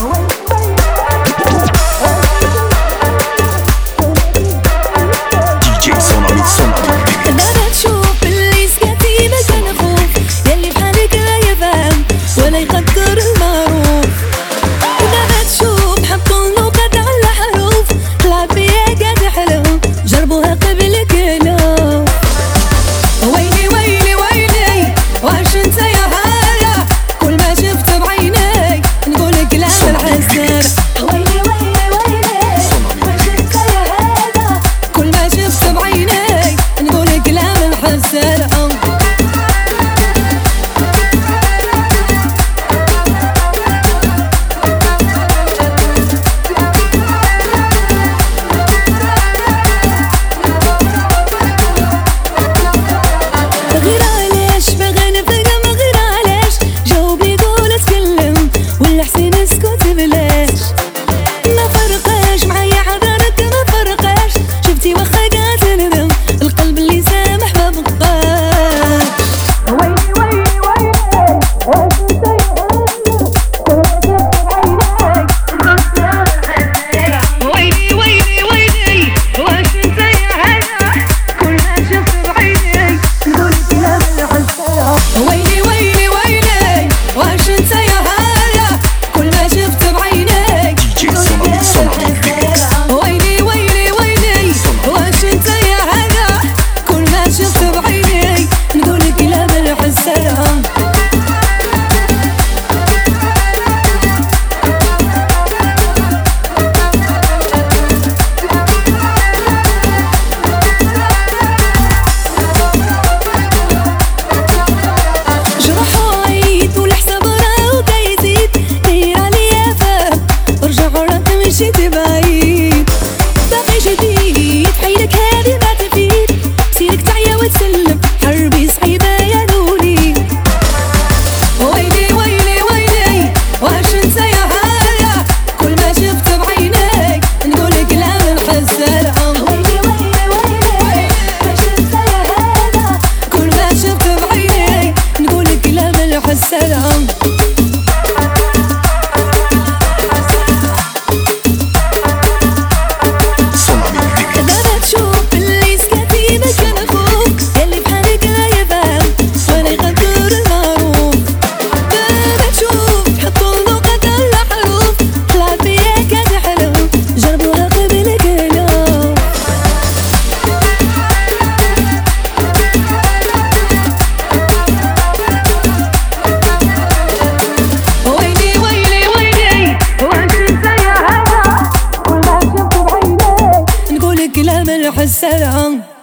السلام. دابا تشوف باللي سكاتي مكان اخوك ياللي بحالك لا يفهم ولا يقدر المعروف. دابا تشوف حطوا له قدر الحروف طلع بيا كاد حلو جربوها قبل كلو. ويلي ويلي ويلي واش انت يا هذا كل ما شفت بعينيك نقولك لا ملح السلام.